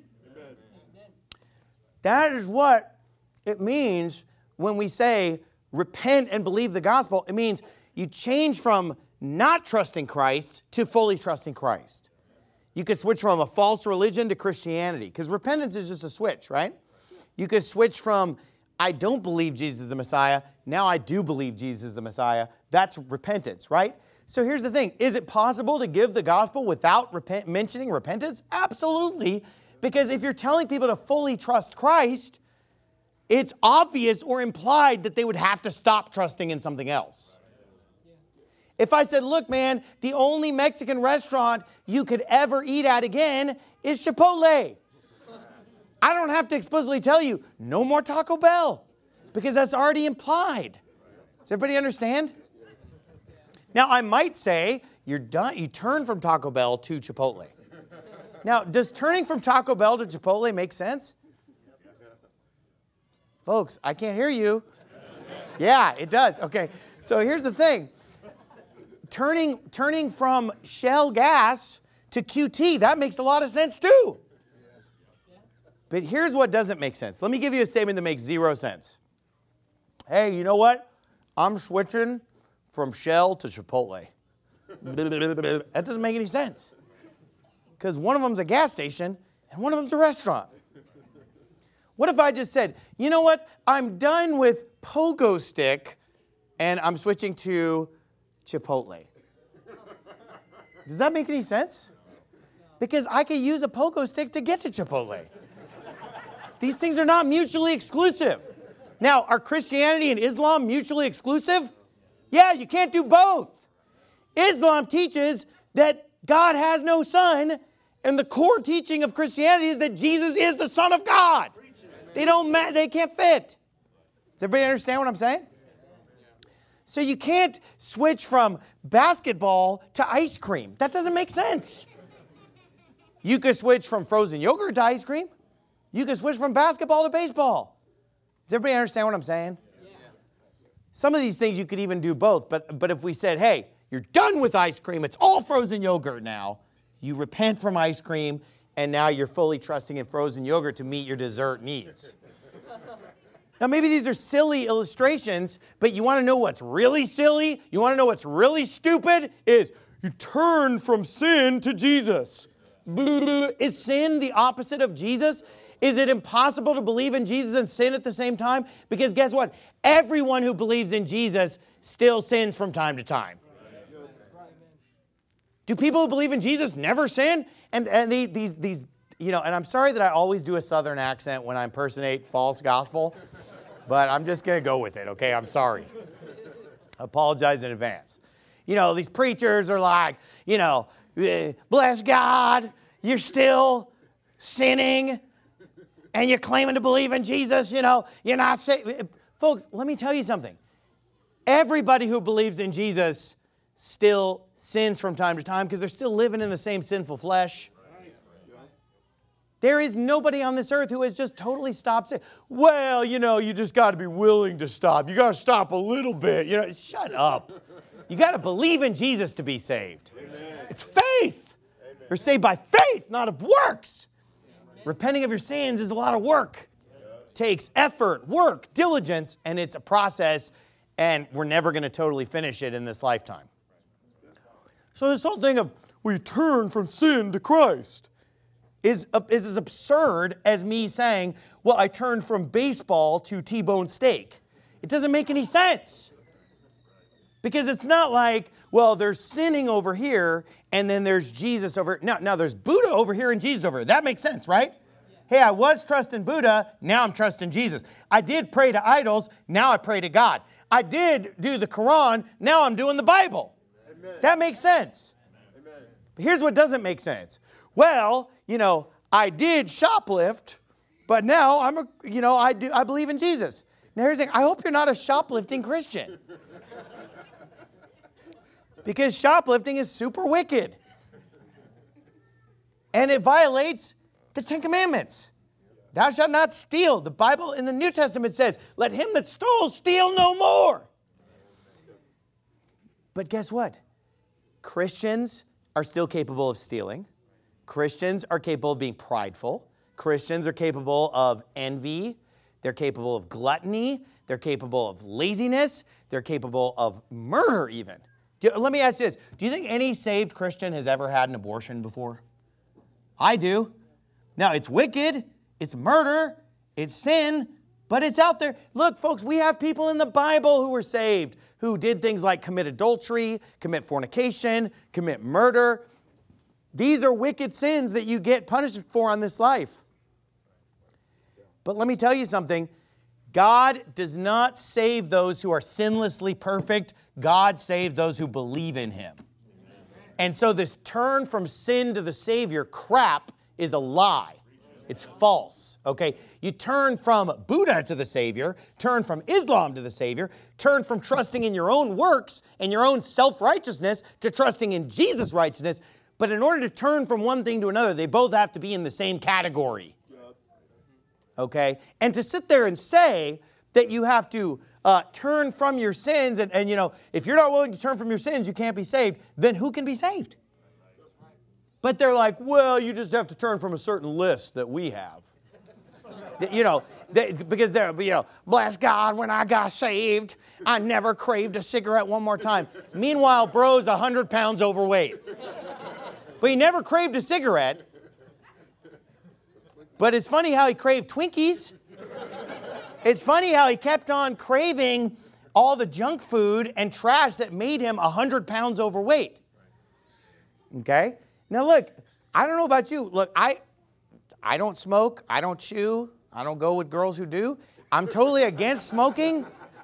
That is what it means when we say repent and believe the gospel. It means you change from not trusting Christ to fully trusting Christ. You could switch from a false religion to Christianity because repentance is just a switch, right? You could switch from I don't believe Jesus is the Messiah, now I do believe Jesus is the Messiah. That's repentance, right? So here's the thing. Is it possible to give the gospel without repent, mentioning repentance? Absolutely. Because if you're telling people to fully trust Christ, it's obvious or implied that they would have to stop trusting in something else. If I said, look, man, the only Mexican restaurant you could ever eat at again is Chipotle. I don't have to explicitly tell you, no more Taco Bell, because that's already implied. Does everybody understand? Now, I might say, you're done, you turn from Taco Bell to Chipotle. Now, does turning from Taco Bell to Chipotle make sense? Folks, I can't hear you. Yeah, it does. Okay, so here's the thing. Turning, turning from Shell gas to Q T, that makes a lot of sense too. But here's what doesn't make sense. Let me give you a statement that makes zero sense. Hey, you know what? I'm switching from Shell to Chipotle. That doesn't make any sense. Because one of them's a gas station and one of them's a restaurant. What if I just said, you know what? I'm done with Pogo Stick and I'm switching to Chipotle. Does that make any sense? Because I could use a pogo stick to get to Chipotle. These things are not mutually exclusive. Now, are Christianity and Islam mutually exclusive? Yeah, you can't do both. Islam teaches that God has no son, and the core teaching of Christianity is that Jesus is the Son of God. They don't ma- they can't fit. Does everybody understand what I'm saying? So you can't switch from basketball to ice cream. That doesn't make sense. You could switch from frozen yogurt to ice cream. You could switch from basketball to baseball. Does everybody understand what I'm saying? Yeah. Some of these things you could even do both, but, but if we said, hey, you're done with ice cream, it's all frozen yogurt now, you repent from ice cream, and now you're fully trusting in frozen yogurt to meet your dessert needs. Now, maybe these are silly illustrations, but you want to know what's really silly? You want to know what's really stupid? Is you turn from sin to Jesus. Is sin the opposite of Jesus? Is it impossible to believe in Jesus and sin at the same time? Because guess what? Everyone who believes in Jesus still sins from time to time. Do people who believe in Jesus never sin? And, and they, these, these, you know, and I'm sorry that I always do a Southern accent when I impersonate false gospel, but I'm just going to go with it, okay? I'm sorry. I apologize in advance. You know, these preachers are like, you know, bless God, you're still sinning, and you're claiming to believe in Jesus, you know, you're not saved. Folks, let me tell you something. Everybody who believes in Jesus still sins from time to time because they're still living in the same sinful flesh. There is nobody on this earth who has just totally stopped sin. Well, you know, you just got to be willing to stop. You got to stop a little bit. You know, shut up. You got to believe in Jesus to be saved. Amen. It's faith. Amen. You're saved by faith, not of works. Amen. Repenting of your sins is a lot of work. It takes effort, work, diligence, and it's a process, and we're never going to totally finish it in this lifetime. So this whole thing of we turn from sin to Christ is, is as absurd as me saying, well, I turned from baseball to T-bone steak. It doesn't make any sense. Because it's not like, well, there's sinning over here, and then there's Jesus over here. Now, now there's Buddha over here and Jesus over here. That makes sense, right? Hey, I was trusting Buddha, now I'm trusting Jesus. I did pray to idols, now I pray to God. I did do the Quran, now I'm doing the Bible. Amen. That makes sense. Amen. But here's what doesn't make sense. Well, you know, I did shoplift, but now I'm a, you know, I do I believe in Jesus. Now here's the thing, I hope you're not a shoplifting Christian. Because shoplifting is super wicked. And it violates the Ten Commandments. Thou shalt not steal. The Bible in the New Testament says, let him that stole steal no more. But guess what? Christians are still capable of stealing. Christians are capable of being prideful. Christians are capable of envy. They're capable of gluttony. They're capable of laziness. They're capable of murder even. Let me ask you this. Do you think any saved Christian has ever had an abortion before? I do. Now, it's wicked, it's murder, it's sin, but it's out there. Look, folks, we have people in the Bible who were saved, who did things like commit adultery, commit fornication, commit murder. These are wicked sins that you get punished for on this life. But let me tell you something. God does not save those who are sinlessly perfect. God saves those who believe in Him. And so this turn from sin to the Savior crap is a lie. It's false, okay? You turn from Buddha to the Savior, turn from Islam to the Savior, turn from trusting in your own works and your own self-righteousness to trusting in Jesus' righteousness. But in order to turn from one thing to another, they both have to be in the same category. Okay? And to sit there and say that you have to uh, turn from your sins, and, and, you know, if you're not willing to turn from your sins, you can't be saved, then who can be saved? But they're like, well, you just have to turn from a certain list that we have. You know, they, because they're, you know, bless God, when I got saved, I never craved a cigarette one more time. Meanwhile, bro's one hundred pounds overweight. But he never craved a cigarette. But it's funny how he craved Twinkies. It's funny how he kept on craving all the junk food and trash that made him one hundred pounds overweight. Okay? Now look, I don't know about you. Look, I, I don't smoke. I don't chew. I don't go with girls who do. I'm totally against smoking.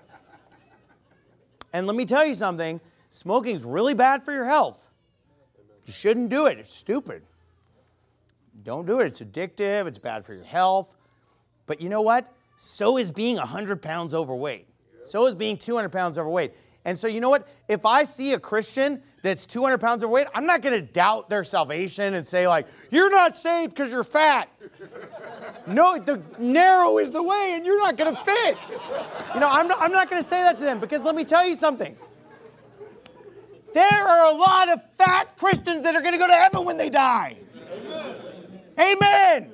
And let me tell you something. Smoking's really bad for your health. You shouldn't do it. It's stupid. Don't do it. It's addictive. It's bad for your health. But you know what? So is being one hundred pounds overweight. So is being two hundred pounds overweight. And so you know what? If I see a Christian that's two hundred pounds overweight, I'm not going to doubt their salvation and say like, you're not saved because you're fat. No, the narrow is the way and you're not going to fit. You know, I'm not, I'm not going to say that to them because let me tell you something. There are a lot of fat Christians that are going to go to heaven when they die. Amen. Amen.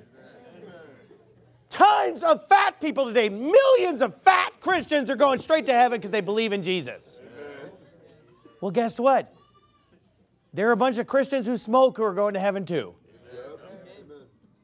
Tons of fat people today, millions of fat Christians are going straight to heaven because they believe in Jesus. Amen. Well, guess what? There are a bunch of Christians who smoke who are going to heaven too. Amen.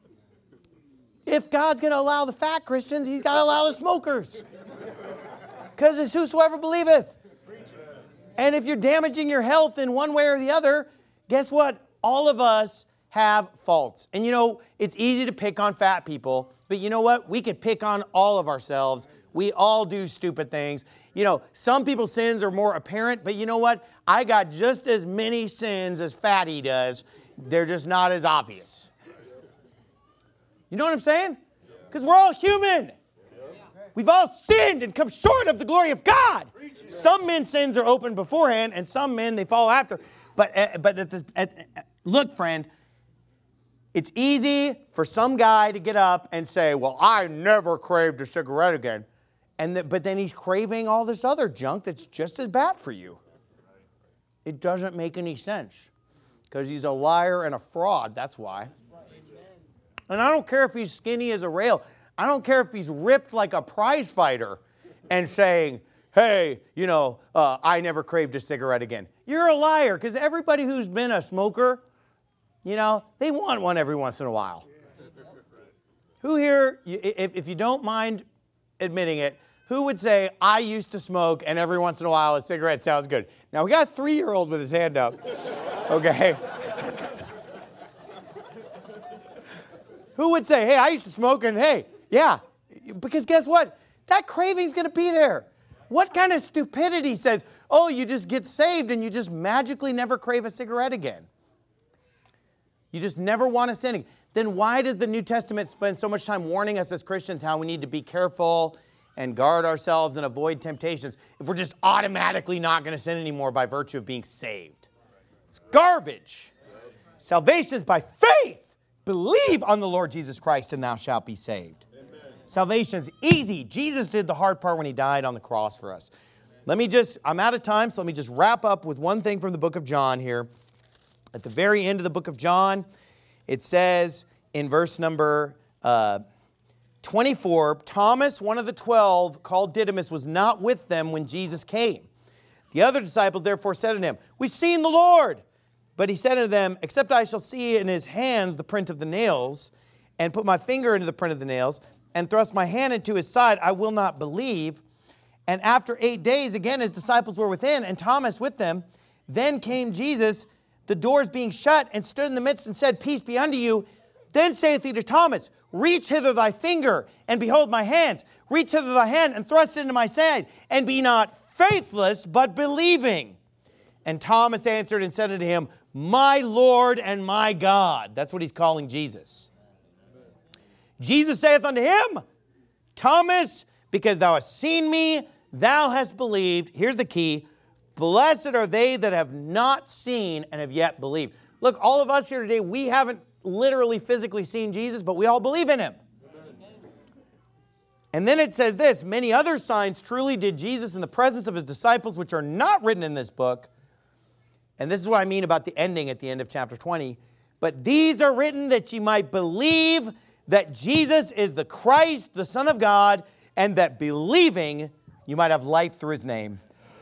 If God's going to allow the fat Christians, He's got to allow the smokers. Because it's whosoever believeth. And if you're damaging your health in one way or the other, guess what? All of us have faults. And you know, it's easy to pick on fat people, but you know what? We could pick on all of ourselves. We all do stupid things. You know, some people's sins are more apparent, but you know what? I got just as many sins as Fatty does. They're just not as obvious. You know what I'm saying? Because we're all human. We've all sinned and come short of the glory of God. Some men's sins are open beforehand, and some men, they fall after. But, uh, but at this, at, uh, look, friend, it's easy for some guy to get up and say, well, I never craved a cigarette again. And the, but then he's craving all this other junk that's just as bad for you. It doesn't make any sense. Because he's a liar and a fraud, that's why. And I don't care if he's skinny as a rail. I don't care if he's ripped like a prize fighter and saying, hey, you know, uh, I never craved a cigarette again. You're a liar, because everybody who's been a smoker, you know, they want one every once in a while. Who here, if, if you don't mind admitting it, who would say, I used to smoke and every once in a while a cigarette sounds good? Now, we got a three-year-old with his hand up, okay? Who would say, hey, I used to smoke and hey, yeah, because guess what? That craving's going to be there. What kind of stupidity says, oh, you just get saved and you just magically never crave a cigarette again? You just never want to sin again. Then why does the New Testament spend so much time warning us as Christians how we need to be careful and guard ourselves and avoid temptations if we're just automatically not going to sin anymore by virtue of being saved? It's garbage. Salvation is by faith. Believe on the Lord Jesus Christ and thou shalt be saved. Amen. Salvation's easy. Jesus did the hard part when He died on the cross for us. Let me just, I'm out of time, so let me just wrap up with one thing from the book of John here. At the very end of the book of John, it says in verse number uh, twenty-four, Thomas, one of the twelve, called Didymus, was not with them when Jesus came. The other disciples therefore said to him, we've seen the Lord. But he said to them, except I shall see in his hands the print of the nails, and put my finger into the print of the nails, and thrust my hand into his side, I will not believe. And after eight days, again his disciples were within, and Thomas with them. Then came Jesus, the doors being shut, and stood in the midst and said, peace be unto you. Then saith he to Thomas, reach hither thy finger, and behold my hands. Reach hither thy hand, and thrust it into my side, and be not faithless, but believing. And Thomas answered and said unto him, my Lord and my God. That's what he's calling Jesus. Jesus saith unto him, Thomas, because thou hast seen me, thou hast believed. Here's the key. Blessed are they that have not seen and have yet believed. Look, all of us here today, we haven't literally physically seen Jesus, but we all believe in Him. Amen. And then it says this, many other signs truly did Jesus in the presence of His disciples, which are not written in this book. And this is what I mean about the ending at the end of chapter twenty. But these are written that ye might believe that Jesus is the Christ, the Son of God, and that believing you might have life through His name.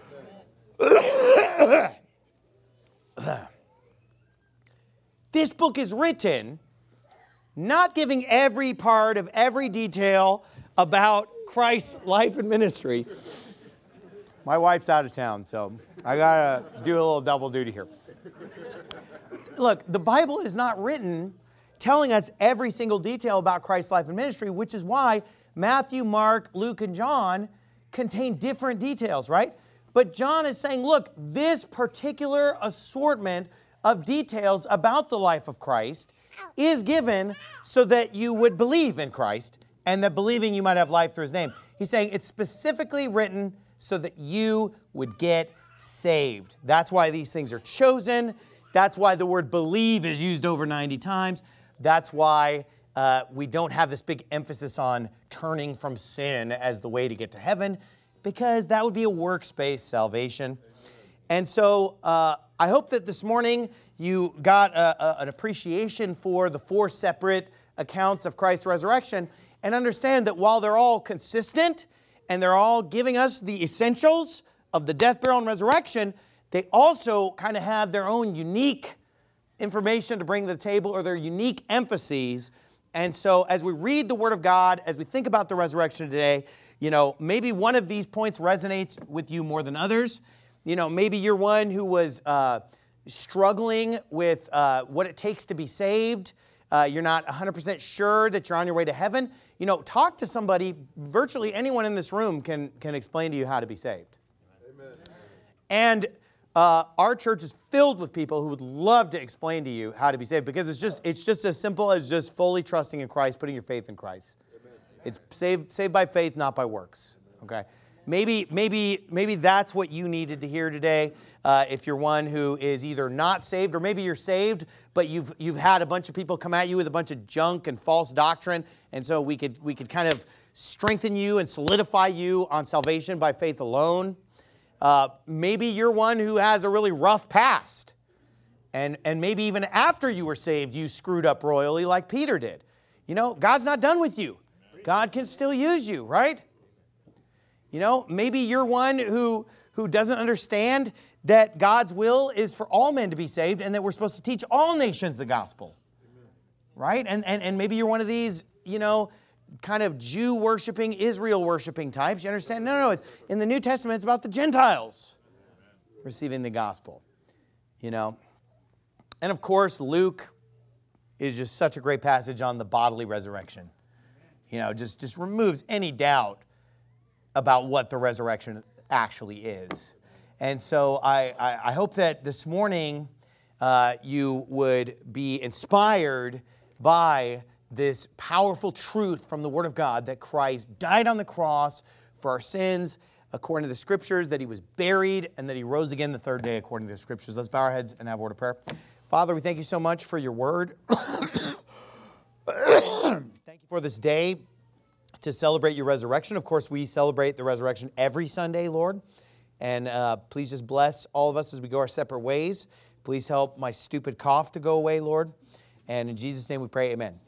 This book is written not giving every part of every detail about Christ's life and ministry, My wife's out of town, so I got to do a little double duty here. Look, the Bible is not written telling us every single detail about Christ's life and ministry, which is why Matthew, Mark, Luke, and John contain different details, right? But John is saying, look, this particular assortment of details about the life of Christ is given so that you would believe in Christ, and that believing you might have life through His name. He's saying it's specifically written so that you would get saved. That's why these things are chosen. That's why the word believe is used over ninety times. That's why uh, we don't have this big emphasis on turning from sin as the way to get to heaven, because that would be a works-based salvation. And so uh, I hope that this morning you got a, a, an appreciation for the four separate accounts of Christ's resurrection, and understand that while they're all consistent and they're all giving us the essentials of the death, burial, and resurrection, they also kind of have their own unique information to bring to the table, or their unique emphases. And so as we read the Word of God, as we think about the resurrection today, you know, maybe one of these points resonates with you more than others. You know, maybe you're one who was uh, struggling with uh, what it takes to be saved. Uh, you're not one hundred percent sure that you're on your way to heaven. You know, talk to somebody. Virtually anyone in this room can, can explain to you how to be saved. Amen. And uh, our church is filled with people who would love to explain to you how to be saved, because it's just it's just as simple as just fully trusting in Christ, putting your faith in Christ. Amen. It's saved saved by faith, not by works. Okay. Maybe, maybe, maybe that's what you needed to hear today. Uh, if you're one who is either not saved, or maybe you're saved, but you've you've had a bunch of people come at you with a bunch of junk and false doctrine, and so we could we could kind of strengthen you and solidify you on salvation by faith alone. Uh, maybe you're one who has a really rough past, and and maybe even after you were saved, you screwed up royally like Peter did. You know, God's not done with you. God can still use you, right? You know, maybe you're one who, who doesn't understand that God's will is for all men to be saved, and that we're supposed to teach all nations the gospel. Amen. Right? And, and, and maybe you're one of these, you know, kind of Jew-worshiping, Israel-worshiping types. You understand? No, no, no. It's, in the New Testament, it's about the Gentiles receiving the gospel. You know? And of course, Luke is just such a great passage on the bodily resurrection. You know, just, just removes any doubt about what the resurrection actually is. And so I, I, I hope that this morning uh, you would be inspired by this powerful truth from the Word of God, that Christ died on the cross for our sins according to the Scriptures, that He was buried, and that He rose again the third day according to the Scriptures. Let's bow our heads and have a word of prayer. Father, we thank You so much for Your Word. Thank You for this day to celebrate Your resurrection. Of course, we celebrate the resurrection every Sunday, Lord. And uh, please just bless all of us as we go our separate ways. Please help my stupid cough to go away, Lord. And in Jesus' name we pray, amen.